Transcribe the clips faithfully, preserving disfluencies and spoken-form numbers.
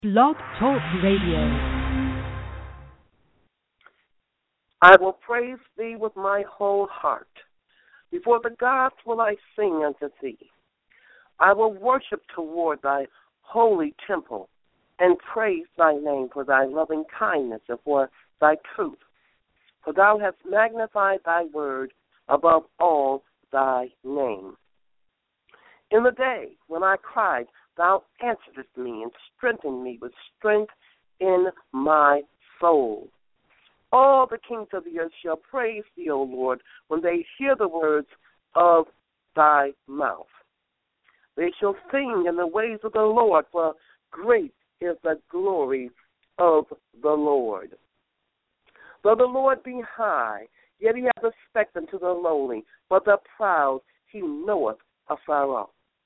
Blog Talk Radio. I will praise thee with my whole heart. Before the gods will I sing unto thee. I will worship toward thy holy temple and praise thy name for thy loving kindness and for thy truth. For thou hast magnified thy word above all thy name. In the day when I cried, thou answeredst me and strengthened me with strength in my soul. All the kings of the earth shall praise thee, O Lord, when they hear the words of thy mouth. They shall sing in the ways of the Lord, for great is the glory of the Lord. Though the Lord be high, yet he hath respect unto the lowly, but the proud he knoweth afar off.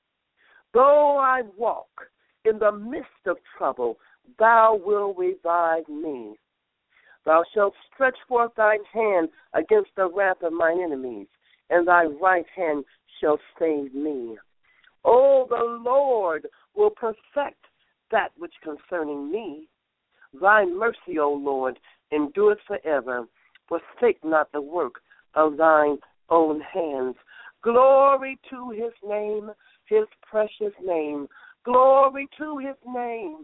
Though I walk in the midst of trouble, thou wilt revive me. Thou shalt stretch forth thine hand against the wrath of mine enemies, and thy right hand shall save me. O the Lord will perfect that which concerning me. Thy mercy, O Lord, endureth forever. Forsake not the work of thine own hands. Glory to his name, his precious name. Glory to his name.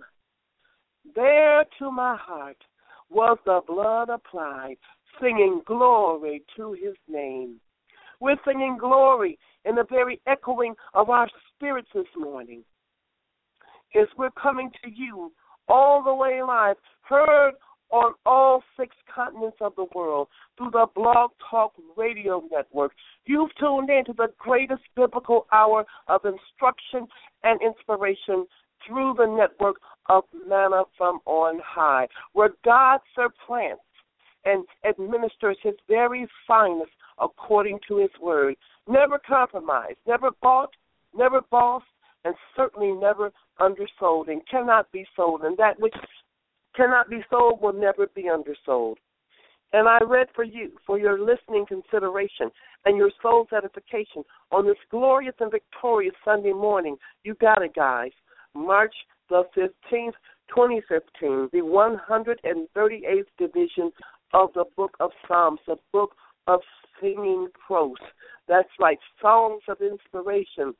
There to my heart was the blood applied, singing glory to his name. We're singing glory in the very echoing of our spirits this morning. As we're coming to you all the way live, heard on all six continents of the world through the Blog Talk Radio Network. You've tuned in to the greatest biblical hour of instruction and inspiration through the network of Manna from on High, where God supplants and administers his very finest according to his word. Never compromised, never bought, never bossed, and certainly never undersold, and cannot be sold. And that which cannot be sold will never be undersold. And I read for you, for your listening consideration and your soul's edification on this glorious and victorious Sunday morning. You got it, guys. March the fifteenth, twenty fifteen, the one hundred thirty-eighth division of the book of Psalms, the book of singing prose. That's right, songs of inspiration.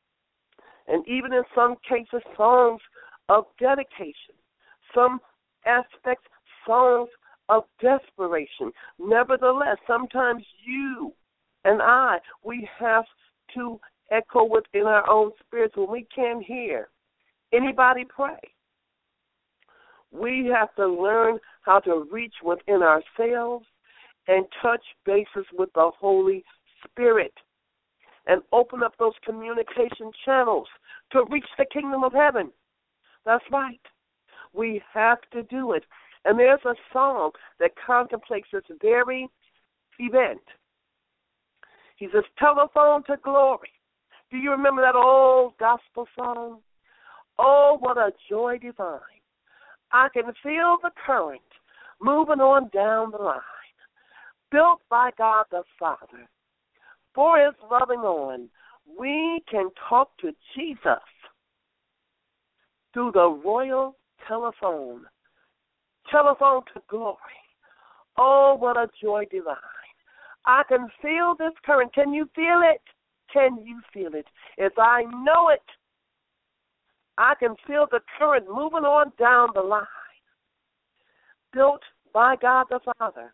And even in some cases, songs of dedication. Some aspects, songs of desperation. Nevertheless, sometimes you and I, we have to echo within our own spirits when we can't hear anybody pray. We have to learn how to reach within ourselves and touch bases with the Holy Spirit and open up those communication channels to reach the kingdom of heaven. That's right. We have to do it. And there's a song that contemplates this very event. He says, telephone to glory. Do you remember that old gospel song? Oh, what a joy divine. I can feel the current moving on down the line, built by God the Father. For his loving on, we can talk to Jesus through the royal telephone. Telephone to glory. Oh, what a joy divine. I can feel this current. Can you feel it? Can you feel it? If I know it, I can feel the current moving on down the line, built by God the Father.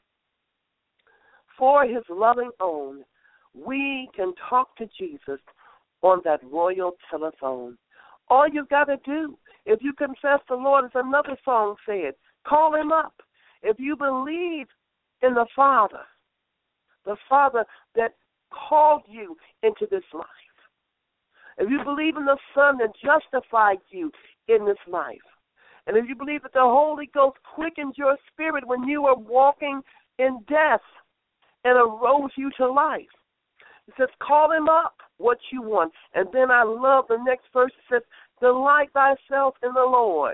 For his loving own, we can talk to Jesus on that royal telephone. All you've got to do, if you confess the Lord, as another song said, call him up. If you believe in the Father, the Father that called you into this life, if you believe in the Son that justified you in this life, and if you believe that the Holy Ghost quickened your spirit when you were walking in death and arose you to life, it says, call him up what you want. And then I love the next verse. It says, delight thyself in the Lord,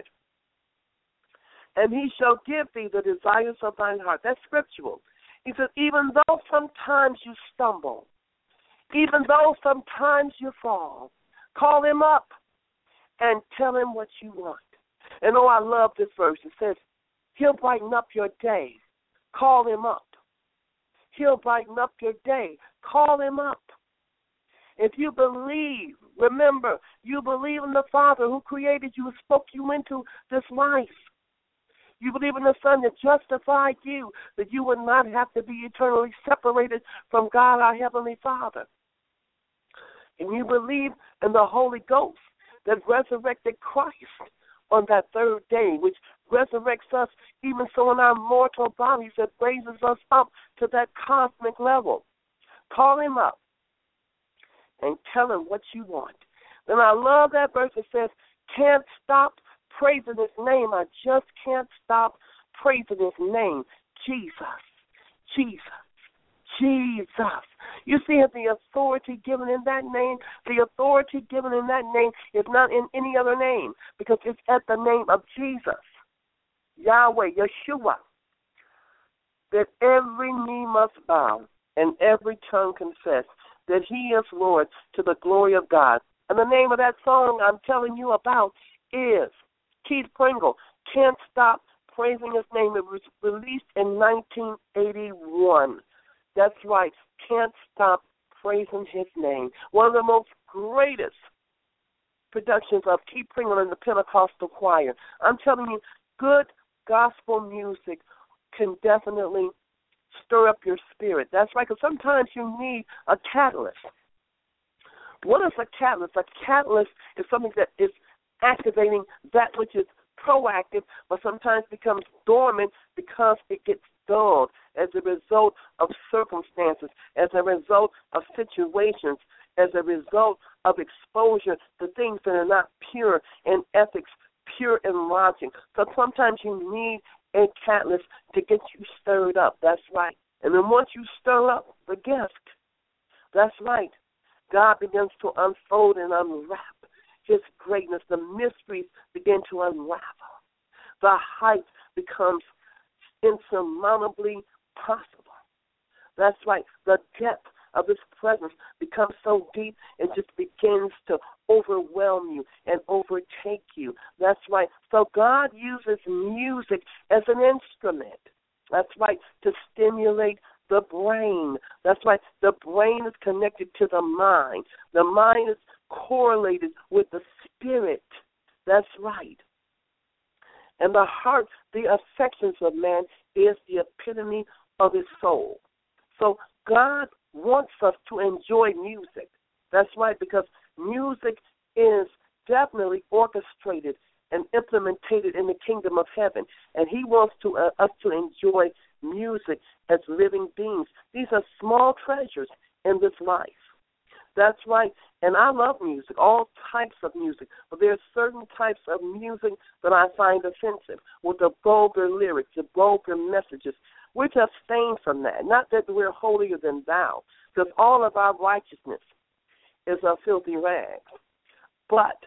and he shall give thee the desires of thine heart. That's scriptural. He says, even though sometimes you stumble, even though sometimes you fall, call him up and tell him what you want. And oh, I love this verse. It says, he'll brighten up your day. Call him up. He'll brighten up your day. Call him up. If you believe, remember, you believe in the Father who created you and spoke you into this life. You believe in the Son that justified you, that you would not have to be eternally separated from God, our Heavenly Father. And you believe in the Holy Ghost that resurrected Christ on that third day, which resurrects us even so in our mortal bodies, that raises us up to that cosmic level. Call him up and tell him what you want. Then I love that verse that says, can't stop praising his name. I just can't stop praising his name. Jesus, Jesus, Jesus. You see the authority given in that name? The authority given in that name is not in any other name, because it's at the name of Jesus, Yahweh, Yeshua, that every knee must bow and every tongue confess that he is Lord, to the glory of God. And the name of that song I'm telling you about is Keith Pringle, Can't Stop Praising His Name. It was released in nineteen eighty-one. That's right, Can't Stop Praising His Name. One of the most greatest productions of Keith Pringle and the Pentecostal Choir. I'm telling you, good gospel music can definitely stir up your spirit. That's right, because sometimes you need a catalyst. What is a catalyst? A catalyst is something that is activating that which is proactive, but sometimes becomes dormant because it gets dulled as a result of circumstances, as a result of situations, as a result of exposure to things that are not pure in ethics, pure in logic. So sometimes you need a catalyst to get you stirred up. That's right. And then once you stir up the gift, that's right, God begins to unfold and unwrap his greatness. The mysteries begin to unravel. The height becomes insurmountably possible. That's right. The depth of his presence becomes so deep it just begins to overwhelm you and overtake you. That's right. So God uses music as an instrument. That's right, to stimulate the brain. That's right. The brain is connected to the mind. The mind is correlated with the spirit. That's right. And the heart, the affections of man, is the epitome of his soul. So God wants us to enjoy music. That's right, because music is definitely orchestrated and implemented in the kingdom of heaven. And he wants to, uh, us to enjoy music as living beings. These are small treasures in this life. That's right. And I love music, all types of music. But there are certain types of music that I find offensive, with the vulgar lyrics, the vulgar messages. We're to abstain from that. Not that we're holier than thou, because all of our righteousness is a filthy rag. But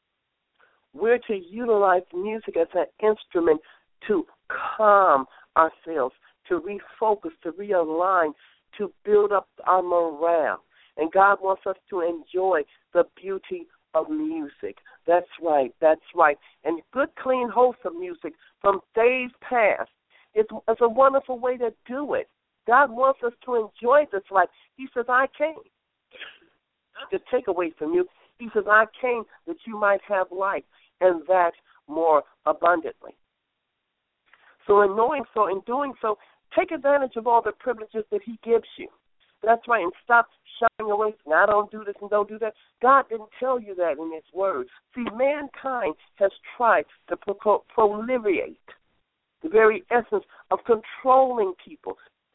we're to utilize music as an instrument to calm ourselves, to refocus, to realign, to build up our morale. And God wants us to enjoy the beauty of music. That's right, that's right. And good, clean, wholesome music from days past is, is a wonderful way to do it. God wants us to enjoy this life. He says, I came to take away from you. He says, I came that you might have life, and that more abundantly. So in knowing so, in doing so, take advantage of all the privileges that he gives you. That's right, and stop shying away from, I don't do this and don't do that. God didn't tell you that in his word. See, mankind has tried to pro- proliferate the very essence of controlling people.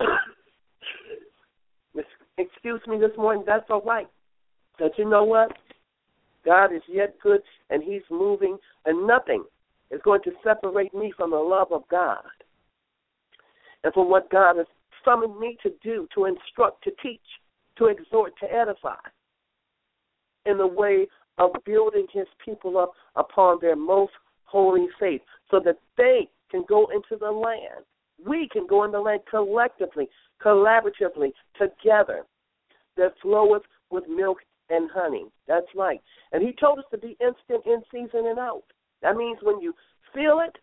Excuse me this morning, that's all right. But you know what? God is yet good, and he's moving, and nothing is going to separate me from the love of God and from what God has summoned me to do, to instruct, to teach, to exhort, to edify in the way of building his people up upon their most holy faith so that they can go into the land. We can go in the land collectively, collaboratively, together, that floweth with milk and honey. That's right. And he told us to be instant in season and out. That means when you feel it,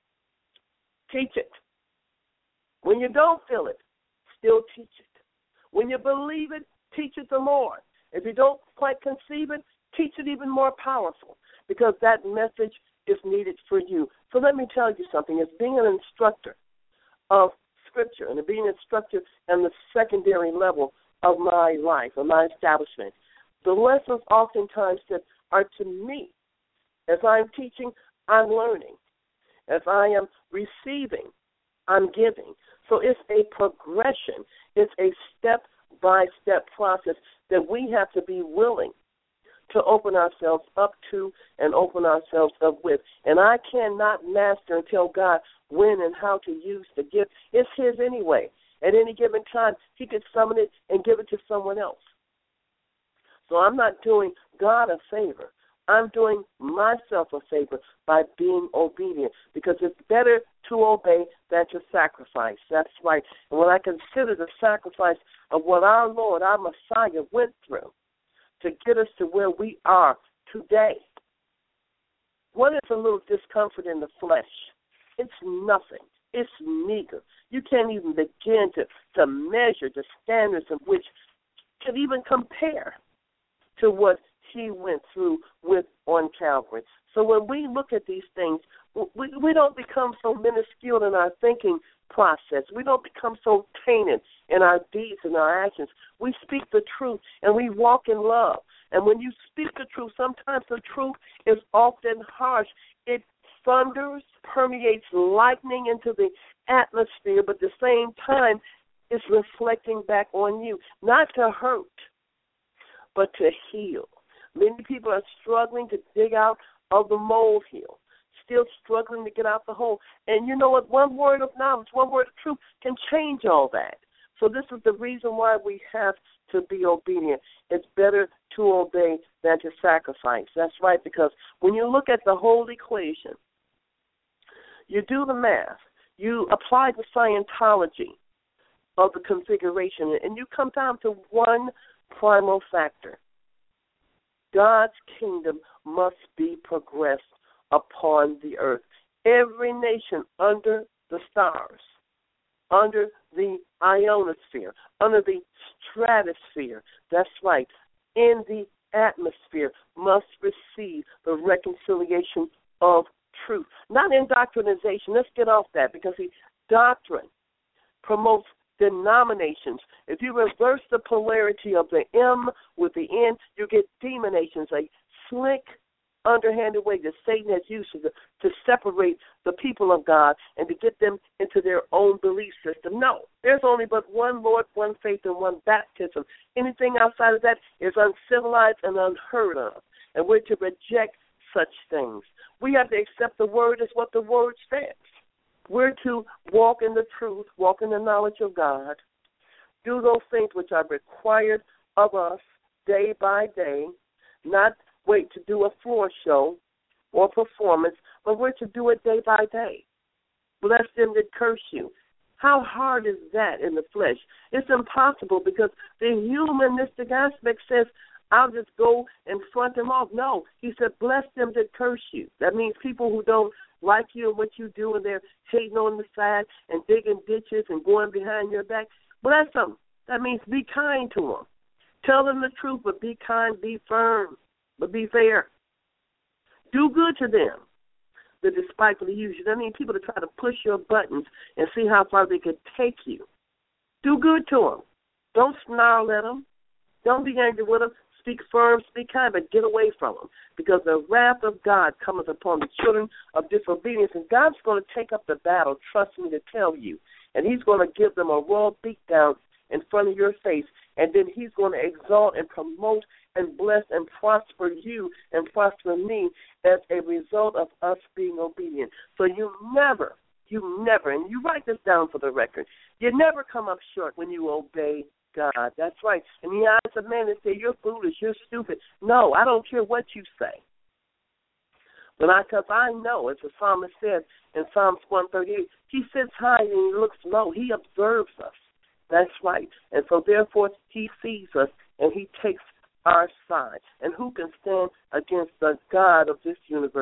teach it. When you don't feel it, still teach it. When you believe it, teach it the more. If you don't quite conceive it, teach it even more powerful, because that message is needed for you. So let me tell you something. As being an instructor of Scripture and being an instructor on the secondary level of my life, of my establishment, the lessons oftentimes that are to me, as I'm teaching, I'm learning. As I am receiving, I'm giving. So it's a progression. It's a step-by-step process that we have to be willing to open ourselves up to and open ourselves up with. And I cannot master and tell God when and how to use the gift. It's His anyway. At any given time, He could summon it and give it to someone else. So I'm not doing God a favor. I'm doing myself a favor by being obedient, because it's better to obey than to sacrifice. That's right. And when I consider the sacrifice of what our Lord, our Messiah, went through to get us to where we are today, what is a little discomfort in the flesh? It's nothing. It's meager. You can't even begin to, to measure the standards of which could even compare to what He went through with on Calvary. So when we look at these things, we, we don't become so minuscule in our thinking process. We don't become so tainted in our deeds and our actions. We speak the truth and we walk in love. And when you speak the truth, sometimes the truth is often harsh. It thunders, permeates lightning into the atmosphere, but at the same time, it's reflecting back on you, not to hurt, but to heal. Many people are struggling to dig out of the molehill, still struggling to get out the hole. And you know what? One word of knowledge, one word of truth can change all that. So this is the reason why we have to be obedient. It's better to obey than to sacrifice. That's right, because when you look at the whole equation, you do the math, you apply the Scientology of the configuration, and you come down to one primal factor. God's kingdom must be progressed upon the earth. Every nation under the stars, under the ionosphere, under the stratosphere, that's right, in the atmosphere, must receive the reconciliation of truth. Not indoctrination. Let's get off that, because the doctrine promotes denominations. If you reverse the polarity of the M with the N, you get demonations, a slick, underhanded way that Satan has used to, to separate the people of God and to get them into their own belief system. No, there's only but one Lord, one faith, and one baptism. Anything outside of that is uncivilized and unheard of, and we're to reject such things. We have to accept the word as what the word says. We're to walk in the truth, walk in the knowledge of God, do those things which are required of us day by day, not wait to do a floor show or performance, but we're to do it day by day. Bless them that curse you. How hard is that in the flesh? It's impossible, because the humanistic aspect says, I'll just go and front them off. No, he said, bless them that curse you. That means people who don't like you and what you do, and they're hating on the side and digging ditches and going behind your back. Bless them. That means be kind to them. Tell them the truth, but be kind, be firm, but be fair. Do good to them that despitefully use you. That means people to try to push your buttons and see how far they could take you. Do good to them. Don't snarl at them. Don't be angry with them. Speak firm, speak kind, but get away from them, because the wrath of God cometh upon the children of disobedience, and God's going to take up the battle, trust me to tell you, and He's going to give them a royal beatdown in front of your face, and then He's going to exalt and promote and bless and prosper you and prosper me as a result of us being obedient. So you never, you never, and you write this down for the record, you never come up short when you obey God. That's right. In the eyes of men, they say, you're foolish, you're stupid. No, I don't care what you say. But I, because I know, as the psalmist said in Psalms one thirty-eight, He sits high and He looks low. He observes us. That's right. And so, therefore, He sees us and He takes our side. And who can stand against the God of this universe,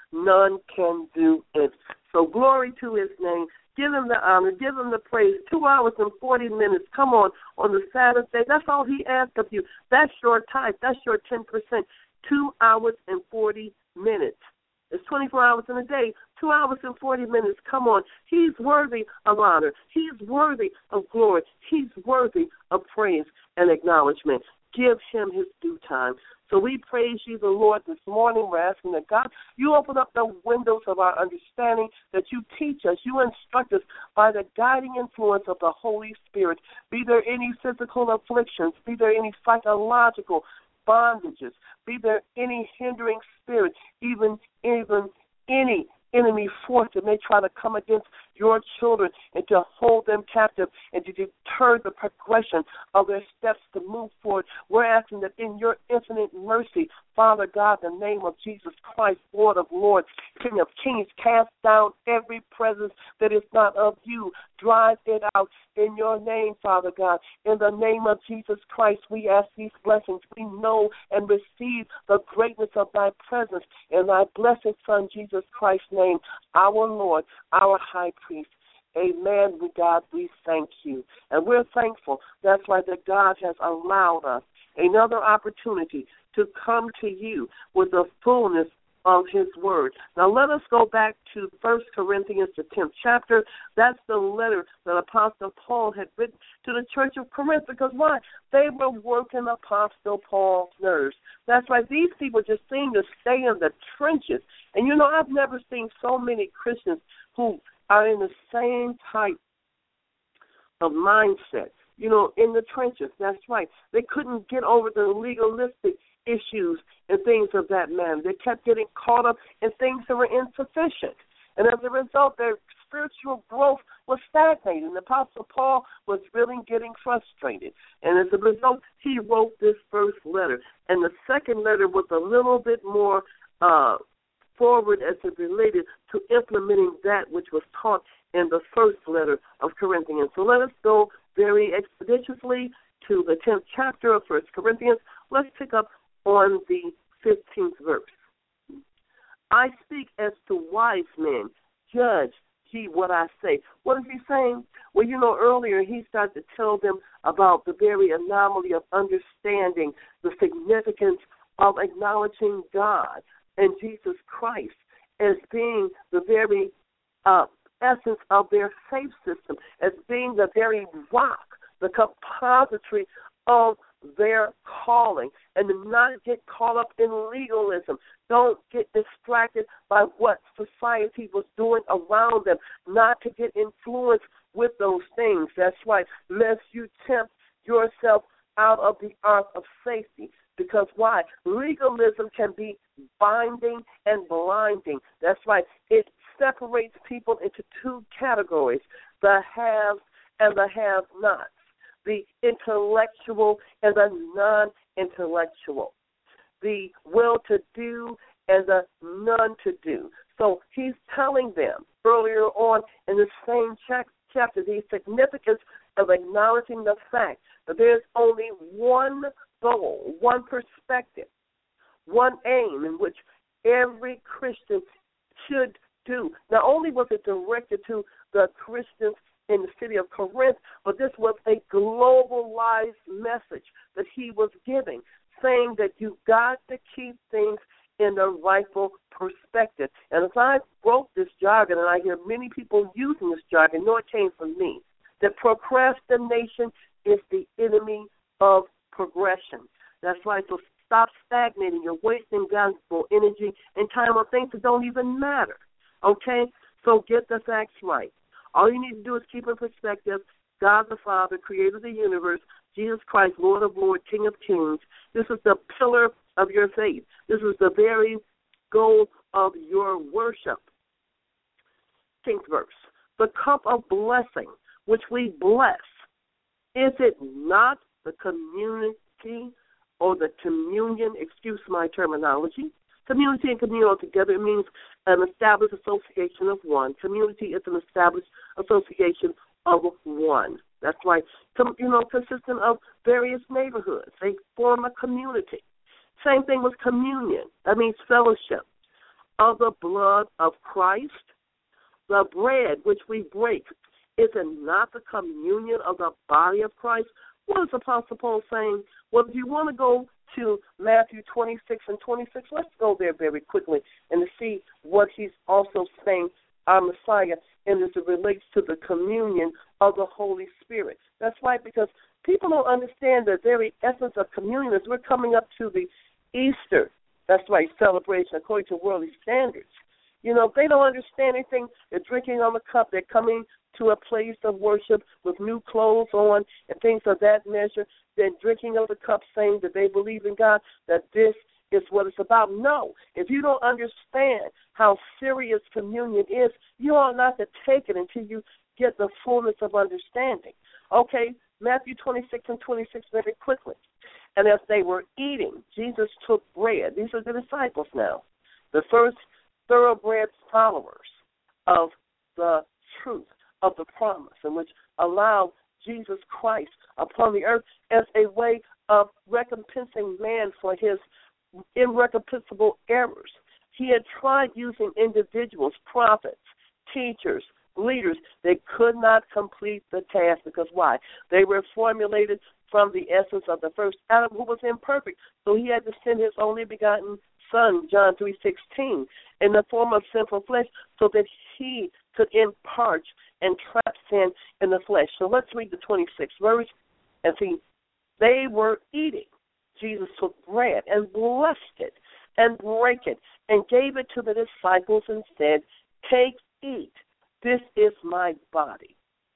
None can do it. So glory to his name. Give him the honor. Give him the praise. Two hours and forty minutes. Come on, on the Sabbath day. That's all he asked of you. That's your tithe. That's your ten percent. Two hours and forty minutes. It's twenty-four hours in a day. Two hours and forty minutes. Come on. He's worthy of honor. He's worthy of glory. He's worthy of praise and acknowledgement. Give him his due time. So we praise you, the Lord, this morning. We're asking that, God, you open up the windows of our understanding, that you teach us, you instruct us by the guiding influence of the Holy Spirit. Be there any physical afflictions, be there any psychological bondages, be there any hindering spirit, even, even any enemy force that may try to come against your children and to hold them captive and to deter the progression of their steps to move forward. We're asking that in your infinite mercy, Father God, in the name of Jesus Christ, Lord of Lords, King of Kings, cast down every presence that is not of you. Drive it out in your name, Father God. In the name of Jesus Christ, we ask these blessings. We know and receive the greatness of thy presence in thy blessed Son, Jesus Christ's name, our Lord, our high priest. Amen. God, we thank you. And we're thankful. That's why that God has allowed us another opportunity to come to you with the fullness of his word. Now let us go back to First Corinthians, the tenth chapter. That's the letter that Apostle Paul had written to the church of Corinth, because why? They were working Apostle Paul's nerves. That's why these people just seem to stay in the trenches. And you know, I've never seen so many Christians who are in the same type of mindset, you know, in the trenches. That's right. They couldn't get over the legalistic issues and things of that man. They kept getting caught up in things that were insufficient. And as a result, their spiritual growth was stagnating. The Apostle Paul was really getting frustrated. And as a result, he wrote this first letter. And the second letter was a little bit more uh, forward as it related to implementing that which was taught in the first letter of Corinthians. So let us go very expeditiously to the tenth chapter of First Corinthians. Let's pick up on the fifteenth verse. I speak as to wise men. Judge ye what I say. What is he saying? Well, you know, earlier he started to tell them about the very anomaly of understanding the significance of acknowledging God and Jesus Christ as being the very uh, essence of their faith system, as being the very rock, the compository of their calling, and to not get caught up in legalism. Don't get distracted by what society was doing around them, not to get influenced with those things. That's right, lest you tempt yourself out of the ark of safety. Because why? Legalism can be binding and blinding. That's right. It separates people into two categories, the haves and the have-nots, the intellectual and the non-intellectual, the well-to-do and the none-to-do. So he's telling them earlier on in the same chapter the significance of acknowledging the fact that there's only one goal, one perspective, one aim in which every Christian should do. Not only was it directed to the Christians in the city of Corinth, but this was a globalized message that he was giving, saying that you've got to keep things in the rightful perspective. And as I wrote this jargon, and I hear many people using this jargon, no, it came from me, that procrastination is the enemy of progression. That's right. So stop stagnating. You're wasting valuable energy and time on things that don't even matter. Okay? So get the facts right. All you need to do is keep in perspective God the Father, creator of the universe, Jesus Christ, Lord of Lords, King of Kings. This is the pillar of your faith. This is the very goal of your worship. Tenth verse. The cup of blessing, which we bless, is it not the community or the communion, excuse my terminology? Community and communal together, it means an established association of one. Community is an established association of one. That's right. Com- you know, consistent of various neighborhoods. They form a community. Same thing with communion. That means fellowship. of the blood of Christ? The bread which we break, is it not the communion of the body of Christ? What is Apostle Paul saying? Well, if you want to go to Matthew twenty-six and twenty-six, let's go there very quickly and to see what he's also saying, our Messiah, and as it relates to the communion of the Holy Spirit. That's right, because people don't understand the very essence of communion as we're coming up to the Easter, that's right, celebration according to worldly standards. You know, they don't understand anything. They're drinking on the cup. They're coming to a place of worship with new clothes on and things of that measure. They're drinking of the cup saying that they believe in God, that this is what it's about. No, if you don't understand how serious communion is, you ought not to take it until you get the fullness of understanding. Okay, Matthew twenty-six and twenty-six very quickly. And as they were eating, Jesus took bread. These are the disciples now, the first thoroughbred followers of the truth, of the promise, in which allowed Jesus Christ upon the earth as a way of recompensing man for his irreconcilable errors. He had tried using individuals, prophets, teachers, leaders. They could not complete the task because why? They were formulated from the essence of the first Adam, who was imperfect. So he had to send his only begotten Son, John three sixteen, in the form of sinful flesh so that he could impart and trap sin in the flesh. So let's read the twenty-sixth verse and see. They were eating. Jesus took bread and blessed it and brake it and gave it to the disciples and said, "Take, eat. This is my body."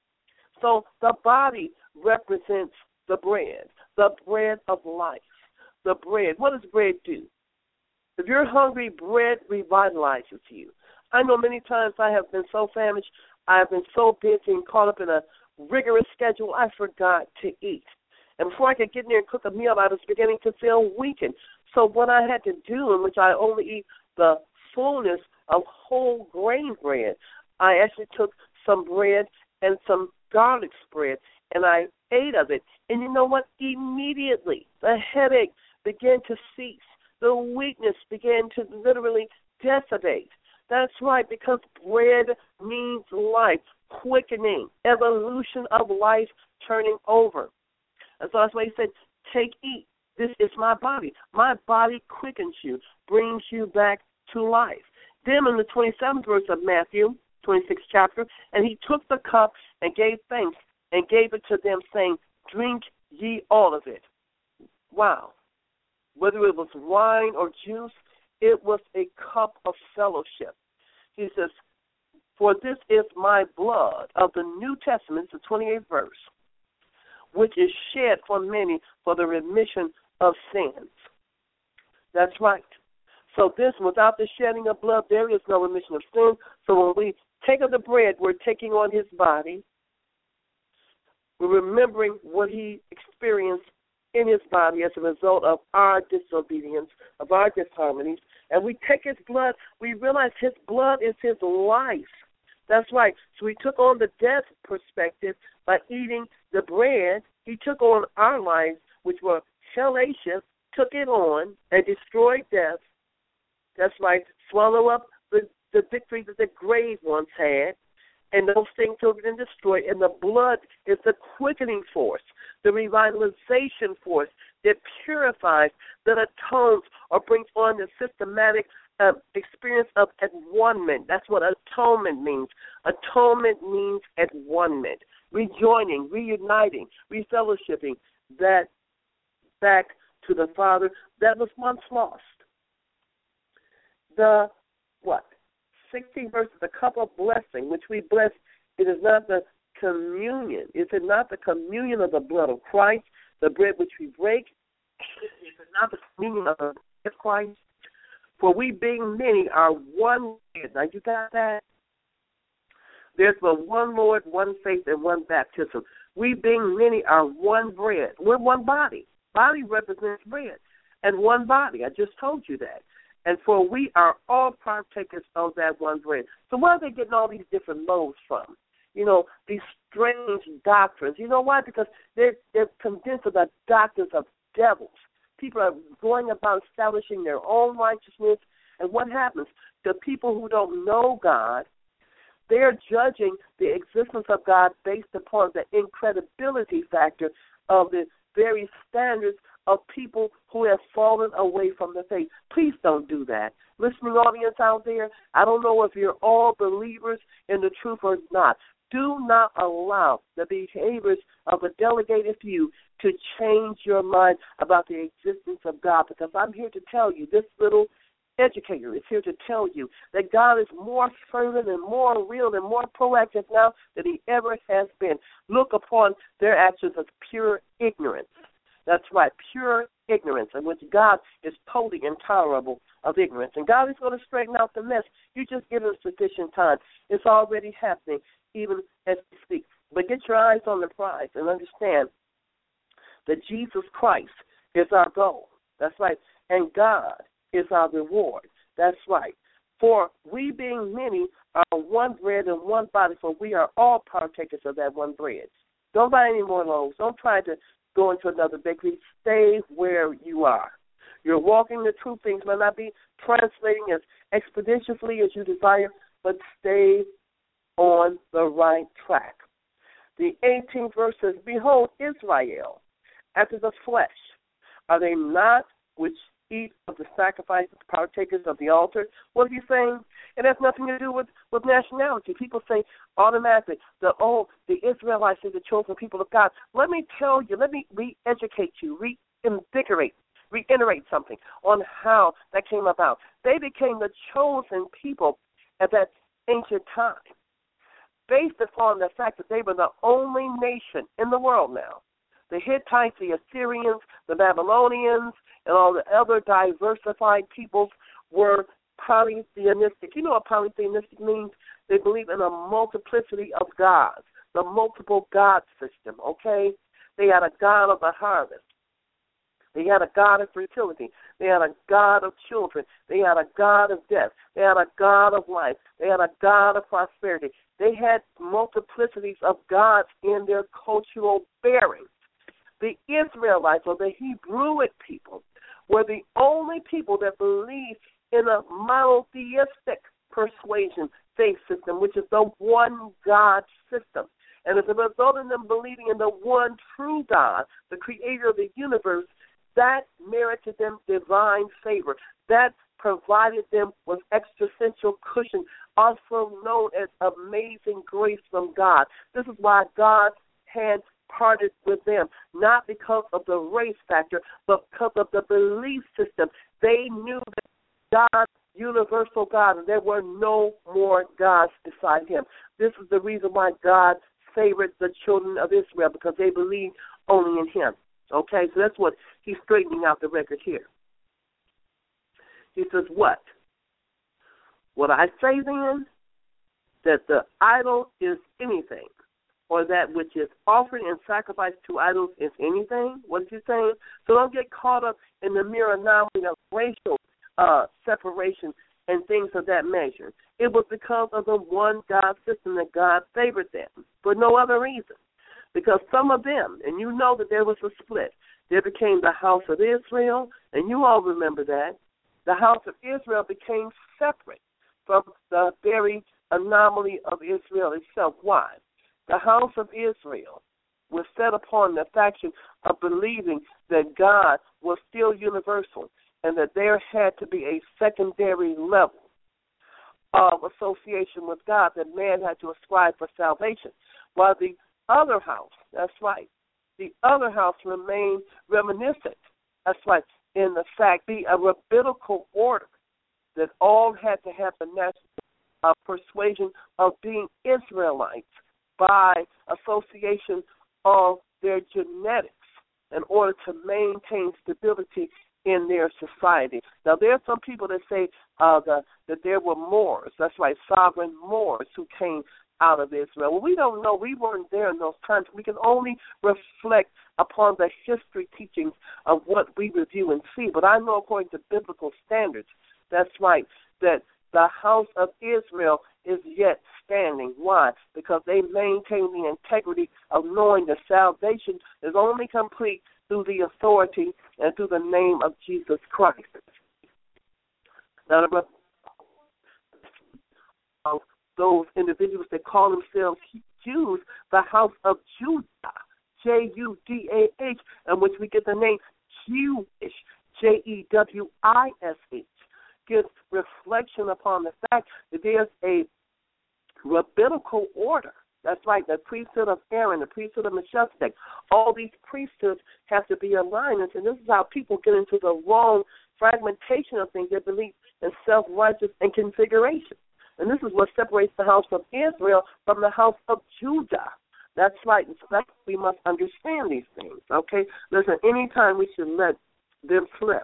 So the body represents the bread, the bread of life, the bread. What does bread do? If you're hungry, bread revitalizes you. I know many times I have been so famished, I have been so busy and caught up in a rigorous schedule, I forgot to eat. And before I could get in there and cook a meal, I was beginning to feel weakened. So what I had to do, in which I only eat the fullness of whole grain bread, I actually took some bread and some garlic spread, and I ate of it. And you know what? Immediately, the headache began to cease. The weakness began to literally dissipate. That's right, because bread means life, quickening, evolution of life turning over. And so that's why he said, take, eat. This is my body. My body quickens you, brings you back to life. Then in the twenty-seventh verse of Matthew, twenty-sixth chapter, and he took the cup and gave thanks and gave it to them, saying, drink ye all of it. Wow. Whether it was wine or juice, it was a cup of fellowship. He says, for this is my blood of the New Testament, the twenty-eighth verse, which is shed for many for the remission of sins. That's right. So this, without the shedding of blood, there is no remission of sins. So when we take of the bread, we're taking on his body. We're remembering what he experienced in his body as a result of our disobedience, of our disharmonies. And we take his blood, we realize his blood is his life. That's right. So he took on the death perspective by eating the bread. He took on our lives, which were hellacious, took it on and destroyed death. That's right. Swallow up the, the victory that the grave once had. And those things have been destroyed. And the blood is the quickening force, the revitalization force that purifies, that atones or brings on the systematic uh, experience of at-one-ment. That's what atonement means. Atonement means at-one-ment, rejoining, reuniting, refellowshipping that back to the Father that was once lost. The what? sixteenth verse is the cup of blessing, which we bless. It is not the communion. Is it not the communion of the blood of Christ, the bread which we break? Is it not the communion of the blood of Christ? For we being many are one bread. Now you got that? There's but one Lord, one faith, and one baptism. We being many are one bread. We're one body. Body represents bread. And one body. I just told you that. And for we are all partakers of that one bread. So where are they getting all these different loaves from? You know, these strange doctrines. You know why? Because they're, they're convinced of the doctrines of devils. People are going about establishing their own righteousness. And what happens? the people who don't know God, they're judging the existence of God based upon the incredibility factor of the very standards of people who have fallen away from the faith. Please don't do that. Listening audience out there, I don't know if you're all believers in the truth or not. Do not allow the behaviors of a delegated few to change your mind about the existence of God, because I'm here to tell you, this little educator is here to tell you that God is more fervent and more real and more proactive now than he ever has been. Look upon their actions as pure ignorance. That's right, pure ignorance, in which God is totally intolerable of ignorance. And God is going to straighten out the mess. You just give him sufficient time. It's already happening, even as we speak. But get your eyes on the prize and understand that Jesus Christ is our goal. That's right. And God is our reward. That's right. For we being many are one bread and one body, for we are all partakers of that one bread. Don't buy any more loaves. Don't try to go into another bakery. Stay where you are. You're walking the truth. Things may not be translating as expeditiously as you desire, but stay on the right track. The eighteenth verse says, Behold, Israel, after the flesh, are they not which eat of the sacrifices, partakers of the altar? What are you saying? It has nothing to do with, with nationality. People say automatically, the oh, the Israelites are the chosen people of God. Let me tell you, let me re-educate you, reinvigorate, reiterate something on how that came about. They became the chosen people at that ancient time, based upon the fact that they were the only nation in the world now. The Hittites, the Assyrians, the Babylonians, and all the other diversified peoples were polytheistic. You know what polytheistic means? They believe in a multiplicity of gods, the multiple god system, okay? They had a god of the harvest. They had a god of fertility. They had a god of children. They had a god of death. They had a god of life. They had a god of prosperity. They had multiplicities of gods in their cultural bearings. The Israelites, or the Hebrewic people, were the only people that believed in a monotheistic persuasion faith system, which is the one God system. And as a result of them believing in the one true God, the creator of the universe, that merited them divine favor. That provided them with existential cushion, also known as amazing grace from God. This is why God had parted with them, not because of the race factor, but because of the belief system. They knew that God, universal God, and there were no more gods beside him. This is the reason why God favored the children of Israel, because they believed only in him. Okay, so that's what he's straightening out the record here. He says, what? What I say then, that the idol is anything, or that which is offered and sacrificed to idols is anything? What is he saying? So don't get caught up in the mere anomaly of racial uh, separation and things of that measure. It was because of the one God system that God favored them, for no other reason. Because some of them, and you know that there was a split, there became the house of Israel, and you all remember that. The house of Israel became separate from the very anomaly of Israel itself. Why? The house of Israel was set upon the faction of believing that God was still universal and that there had to be a secondary level of association with God that man had to ascribe for salvation. While the other house, that's right, the other house remained reminiscent, that's right, in the fact, be a rabbinical order that all had to have the national uh, persuasion of being Israelites by association of their genetics in order to maintain stability in their society. Now, there are some people that say uh, the, that there were Moors, that's right, sovereign Moors who came out of Israel. Well, we don't know. We weren't there in those times. We can only reflect upon the history teachings of what we review and see. But I know according to biblical standards, that's right, that the house of Israel is yet standing. Why? Because they maintain the integrity of knowing that salvation is only complete through the authority and through the name of Jesus Christ. Now, the, those individuals that call themselves Jews, the house of Judah, J U D A H, in which we get the name Jewish, J E W I S H, gives reflection upon the fact that there's a rabbinical order. That's right, the priesthood of Aaron, the priesthood of Melchizedek. All these priesthoods have to be aligned, and this is how people get into the wrong fragmentation of things. They believe in self-righteous and configuration. And this is what separates the house of Israel from the house of Judah. That's right. We must understand these things, okay? Listen, anytime we should let them slip.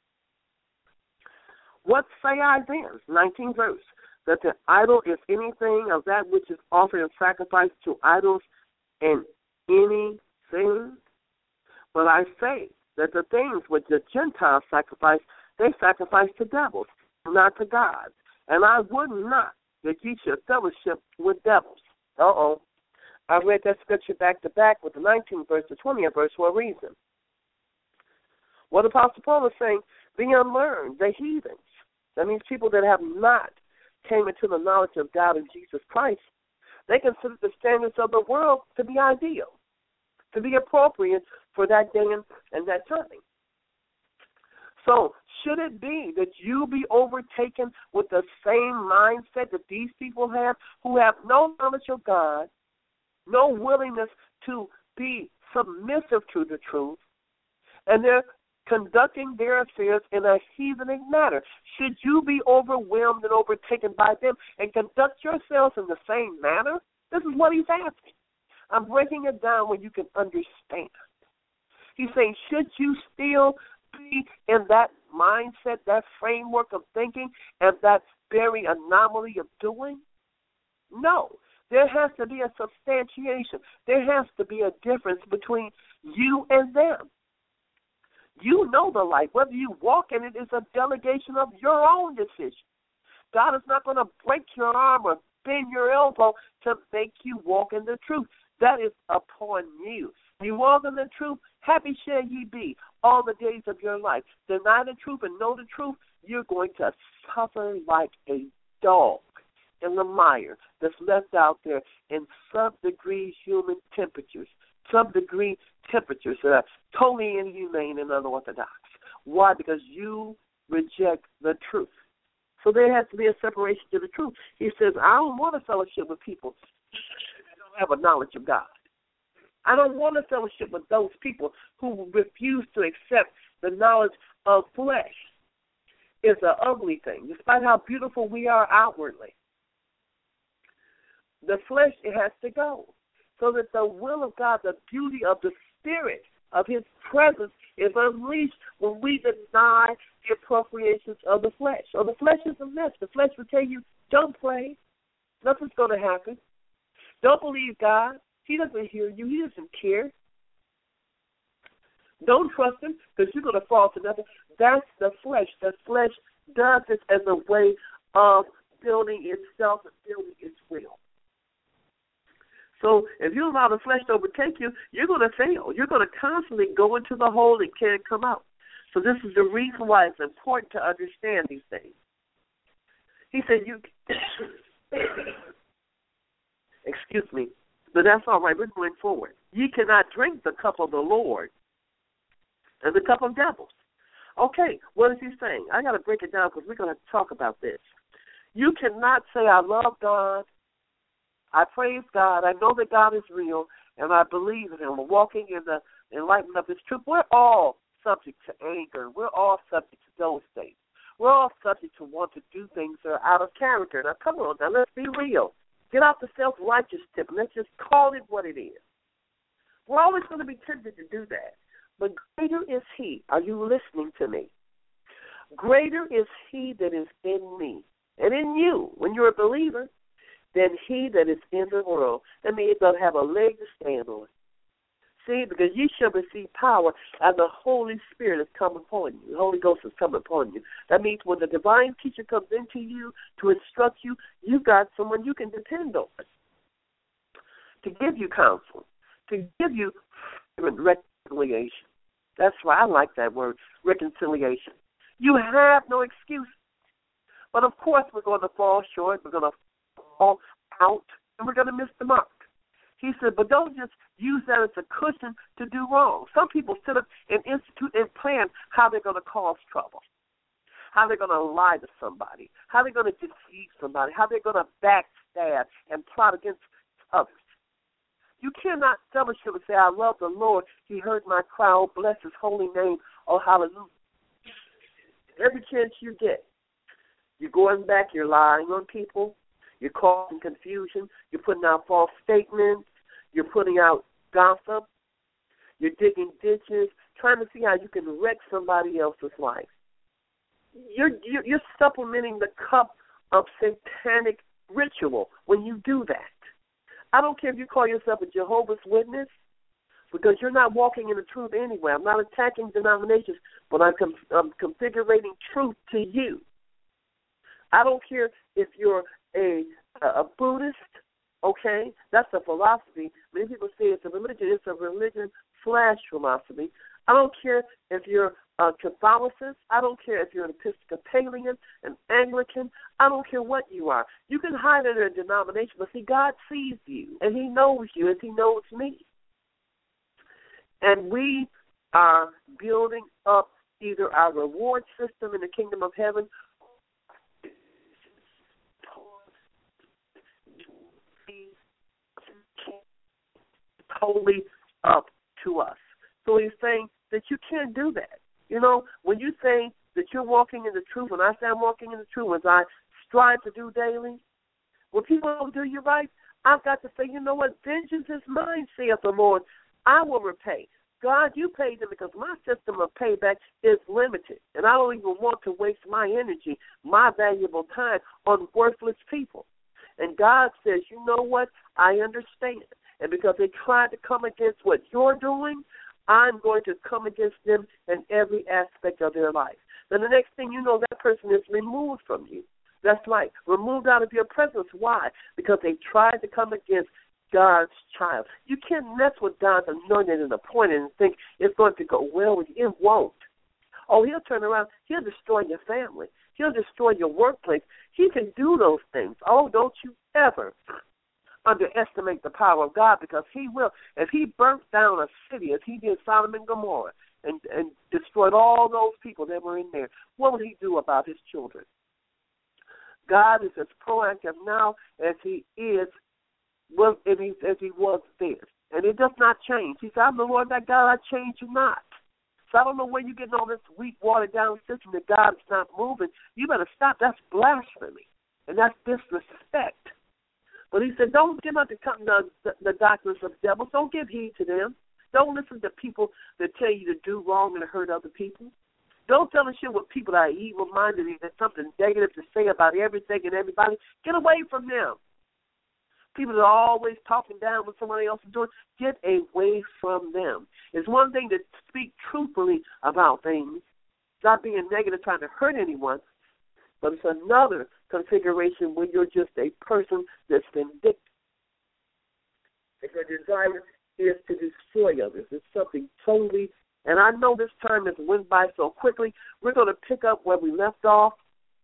What say I then? nineteenth verse. That the idol is anything of that which is offered in sacrifice to idols and anything. But I say that the things which the Gentiles sacrifice, they sacrifice to devils, not to God. And I would not that ye should fellowship with devils. Uh-oh. I read that scripture back to back with the nineteenth verse, the twentieth verse for a reason. What Apostle Paul is saying, the unlearned, the heathens, that means people that have not came into the knowledge of God and Jesus Christ, they consider the standards of the world to be ideal, to be appropriate for that day and, and that time. So, should it be that you be overtaken with the same mindset that these people have, who have no knowledge of God, no willingness to be submissive to the truth, and they're conducting their affairs in a heathenic manner? Should you be overwhelmed and overtaken by them and conduct yourselves in the same manner? This is what he's asking. I'm breaking it down where you can understand. He's saying, should you still be in that mindset, that framework of thinking, and that very anomaly of doing? No. There has to be a substantiation. There has to be a difference between you and them. You know the light. Whether you walk in it is a delegation of your own decision. God is not going to break your arm or bend your elbow to make you walk in the truth. That is upon you. You walk in the truth, happy shall ye be all the days of your life. Deny the truth and know the truth, you're going to suffer like a dog in the mire that's left out there in sub-degree human temperatures. Sub-degree temperatures that are totally inhumane and unorthodox. Why? Because you reject the truth. So there has to be a separation to the truth. He says, I don't want to fellowship with people that don't have a knowledge of God. I don't want to fellowship with those people who refuse to accept the knowledge of flesh. It's an ugly thing, despite how beautiful we are outwardly. The flesh, it has to go, so that the will of God, the beauty of the Spirit, of His presence, is unleashed when we deny the appropriations of the flesh. So the flesh is a mess. The flesh will tell you, don't play. Nothing's going to happen. Don't believe God. He doesn't hear you. He doesn't care. Don't trust Him because you're going to fall to nothing. That's the flesh. The flesh does this as a way of building itself and building its will. So if you allow the flesh to overtake you, you're going to fail. You're going to constantly go into the hole and can't come out. So this is the reason why it's important to understand these things. He said, "You." Excuse me. But that's all right. We're going forward. Ye cannot drink the cup of the Lord and the cup of devils. Okay, what is he saying? I got to break it down because we're going to talk about this. You cannot say, I love God, I praise God, I know that God is real, and I believe in Him. We're walking in the enlightenment of His truth. We're all subject to anger. We're all subject to those things. We're all subject to want to do things that are out of character. Now, come on, now let's be real. Get off the self-righteous tip, and let's just call it what it is. We're always going to be tempted to do that. But greater is He. Are you listening to me? Greater is He that is in me and in you when you're a believer than he that is in the world. That means you're going to have a leg to stand on. See, because ye shall receive power as the Holy Spirit has come upon you. The Holy Ghost has come upon you. That means when the divine teacher comes into you to instruct you, you've got someone you can depend on to give you counsel, to give you reconciliation. That's why I like that word, reconciliation. You have no excuse. But, of course, we're going to fall short. We're going to all out, and we're going to miss the mark. He said, but don't just use that as a cushion to do wrong. Some people sit up and institute and plan how they're going to cause trouble, how they're going to lie to somebody, how they're going to deceive somebody, how they're going to backstab and plot against others. You cannot fellowship and say, I love the Lord. He heard my cry. Oh, bless his holy name. Oh, hallelujah. Every chance you get, you're going back, you're lying on people, you're causing confusion, you're putting out false statements, you're putting out gossip, you're digging ditches, trying to see how you can wreck somebody else's life. You're, you're, you're supplementing the cup of satanic ritual when you do that. I don't care if you call yourself a Jehovah's Witness, because you're not walking in the truth anyway. I'm not attacking denominations, but I'm, com- I'm configuring truth to you. I don't care if you're a, a Buddhist, okay? That's a philosophy. Many people say it's a religion. It's a religion slash philosophy. I don't care if you're a Catholicist. I don't care if you're an Episcopalian, an Anglican. I don't care what you are. You can hide under a denomination, but see, God sees you, and he knows you, and he knows me. And we are building up either our reward system in the kingdom of heaven totally up to us. So he's saying that you can't do that. You know, when you say that you're walking in the truth, when I say I'm walking in the truth, as I strive to do daily, when people don't do you right, I've got to say, you know what, vengeance is mine, saith the Lord. I will repay. God, you paid them, because my system of payback is limited, and I don't even want to waste my energy, my valuable time on worthless people. And God says, you know what, I understand. And because they tried to come against what you're doing, I'm going to come against them in every aspect of their life. Then the next thing you know, that person is removed from you. That's right, removed out of your presence. Why? Because they tried to come against God's child. You can't mess with God's anointed and appointed and think it's going to go well with you. It won't. Oh, he'll turn around. He'll destroy your family. He'll destroy your workplace. He can do those things. Oh, don't you ever underestimate the power of God, because he will. If he burnt down a city as he did Sodom and Gomorrah and, and destroyed all those people that were in there, what would he do about his children? God is as proactive now as he is was as he, as he was then. And it does not change. He said, I'm the Lord that God, I change you not. So I don't know where you're getting all this weak, watered-down system that God is not moving. You better stop. That's blasphemy, and that's disrespect. But he said, don't give up the, the, the doctrines of devils. Don't give heed to them. Don't listen to people that tell you to do wrong and to hurt other people. Don't tell and shit with people that are evil-minded and have something negative to say about everything and everybody. Get away from them. People that are always talking down what somebody else is doing, get away from them. It's one thing to speak truthfully about things, not being negative, trying to hurt anyone, but it's another configuration when you're just a person that's vindictive. And your desire is to destroy others. It's something totally, and I know this time has went by so quickly. We're going to pick up where we left off.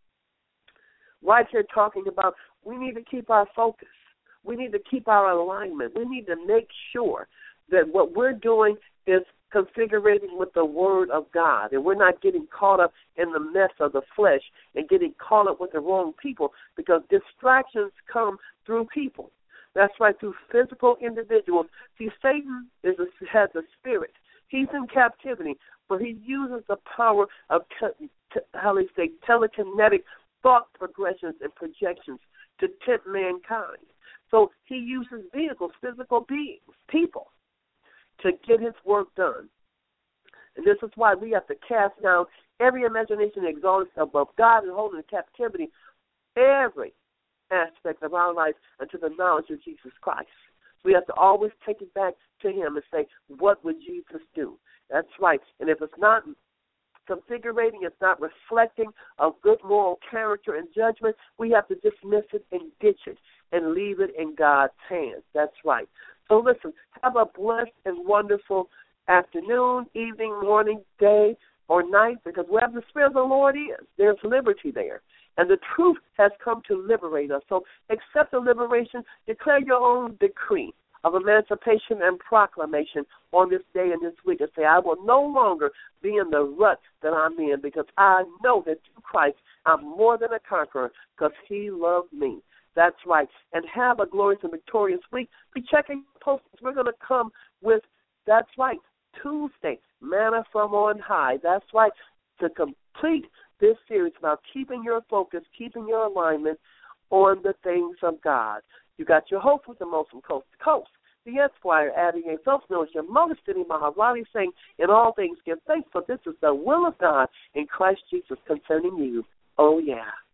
Right here talking about we need to keep our focus. We need to keep our alignment. We need to make sure that what we're doing is configuring with the Word of God, and we're not getting caught up in the mess of the flesh and getting caught up with the wrong people, because distractions come through people. That's right, through physical individuals. See, Satan is a, has a spirit. He's in captivity, but he uses the power of, te- te- how they say, telekinetic thought progressions and projections to tempt mankind. So he uses vehicles, physical beings, people, to get his work done. And this is why we have to cast down every imagination that exalts above God and hold in captivity every aspect of our life unto the knowledge of Jesus Christ. We have to always take it back to him and say, what would Jesus do? That's right. And if it's not configuring, it's not reflecting a good moral character and judgment, we have to dismiss it and ditch it and leave it in God's hands. That's right. So listen, have a blessed and wonderful afternoon, evening, morning, day, or night, because wherever the Spirit of the Lord is, there's liberty there. And the truth has come to liberate us. So accept the liberation, declare your own decree of emancipation and proclamation on this day and this week and say, I will no longer be in the rut that I'm in because I know that through Christ I'm more than a conqueror because he loved me. That's right. And have a glorious and victorious week. Be checking posts. We're going to come with, that's right, Tuesday, Manna from on high. That's right, to complete this series about keeping your focus, keeping your alignment on the things of God. You got your host with the most from coast to coast, the Esquire, adding a self-known as your Mother City Maharani, saying, in all things give thanks, for this is the will of God in Christ Jesus concerning you. Oh, yeah.